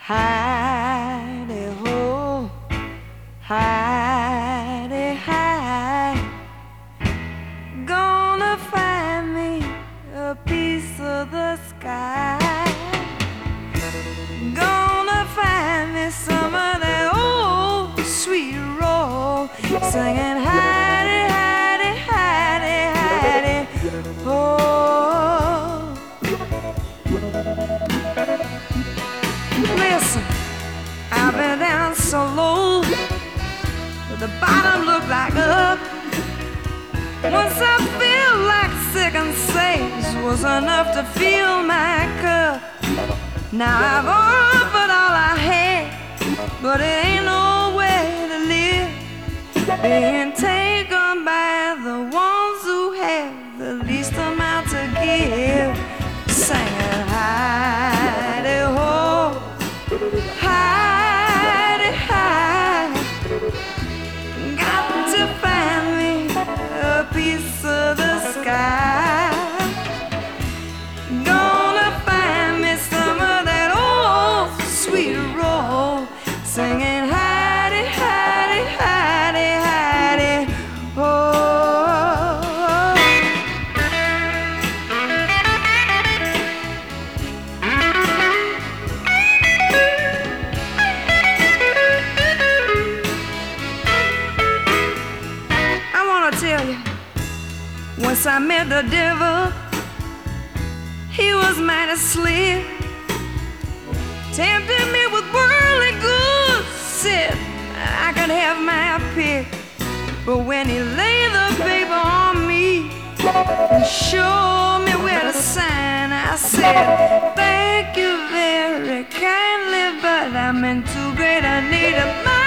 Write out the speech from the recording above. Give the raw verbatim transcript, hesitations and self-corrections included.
Hi-de-ho, hi-de-hi. Gonna find me a piece of the sky. Gonna find me some of that old sweet roll, singing hi-de-hi-de-hi-de-hi-de-ho. Listen, I've been down so low, but the bottom looked like up. Once I feel like sick and sage was enough to fill my cup. Now I've offered all I had, but it ain't no way to live, being taken by the ones who have the least amount to give. Singing hi-de-ho, hi-de-hi. Got to find me a piece of the sky. Gonna find me some of that old sweet roll, singing hi-de-hi-de-hi-de-hi-de-ho. I wanna tell you, once I met the devil, he was mighty slick, tempted me with worldly goods, said I could have my pick. But when he laid the paper on me and showed me where to sign, I said, thank you very kindly, but I'm in too great a need of mine.